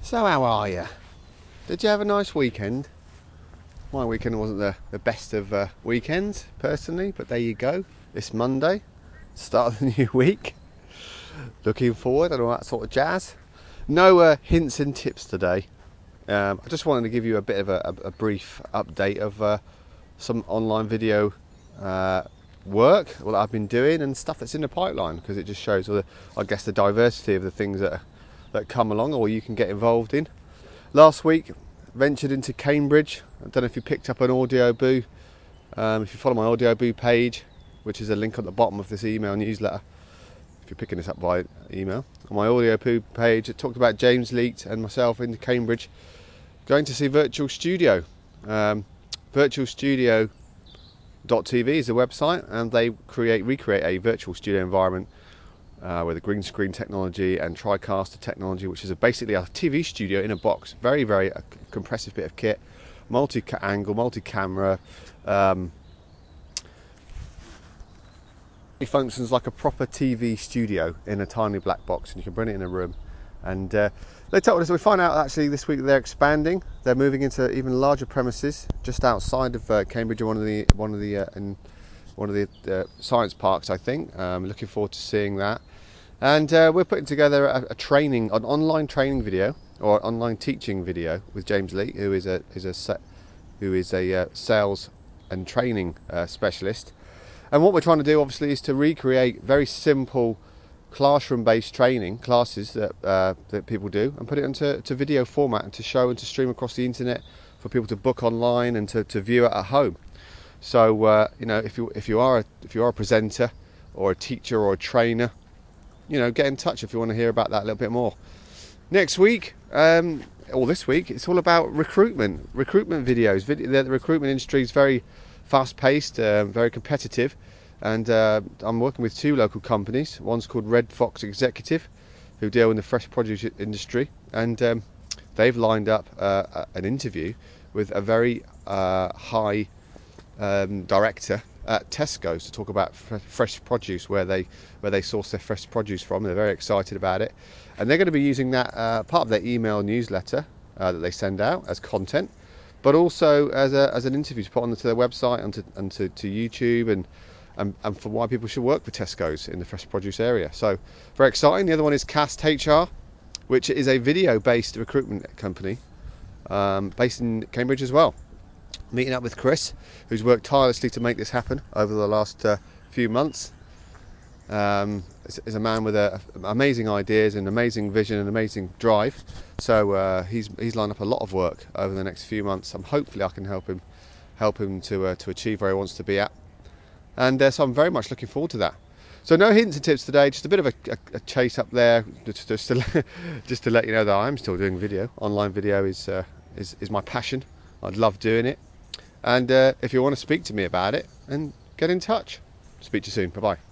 So how are you? Did you have a nice weekend? My weekend wasn't the best of weekends, personally, but there you go. It's Monday, start of the new week. Looking forward and all that sort of jazz. No hints and tips today. I just wanted to give you a bit of a brief update of some online video work what I've been doing and stuff that's in the pipeline, because it just shows, I guess, the diversity of the things that come along or you can get involved in. Last week, ventured into Cambridge. I don't know if you picked up an Audioboo. If you follow my Audioboo page, which is a link at the bottom of this email newsletter, if you're picking this up by email, on my Audioboo page, it talked about James Leet and myself into Cambridge going to see Virtual Studio. VirtualStudio.tv is the website, and they recreate a virtual studio environment with a green screen technology and TriCaster technology, which is basically a TV studio in a box. Very, very compressive bit of kit, multi-angle, multi-camera. It functions like a proper TV studio in a tiny black box, and you can bring it in a room. And they told us, we find out actually this week they're expanding. They're moving into even larger premises just outside of Cambridge, in one of the science parks, I think. Looking forward to seeing that. And we're putting together an online training video, or online teaching video, with James Lee, who is a sales and training specialist. And what we're trying to do, obviously, is to recreate very simple classroom-based training classes that people do, and put it into video format, and to show and to stream across the internet for people to book online and to view it at home. So you know, if you are a presenter or a teacher or a trainer, you know, get in touch if you want to hear about that a little bit more. Next week, or this week, it's all about recruitment videos. The recruitment industry is very fast-paced, very competitive, and I'm working with two local companies. One's called Red Fox Executive, who deal in the fresh produce industry, and they've lined up an interview with a very high director at Tesco's to talk about fresh produce, where they source their fresh produce from. They're very excited about it, and they're going to be using that part of their email newsletter that they send out as content, but also as an interview to put onto their website and to YouTube, and for why people should work for Tesco's in the fresh produce area. So very exciting. The other one is Cast HR, which is a video-based recruitment company based in Cambridge as well. Meeting up with Chris, who's worked tirelessly to make this happen over the last few months. Is a man with amazing ideas and amazing vision and amazing drive. So he's lined up a lot of work over the next few months. Hopefully I can help him to achieve where he wants to be at. And so I'm very much looking forward to that. So no hints and tips today, just a bit of a chase up there, just to let you know that I'm still doing video. Online video is my passion. I'd love doing it. And if you want to speak to me about it, then get in touch. Speak to you soon. Bye-bye.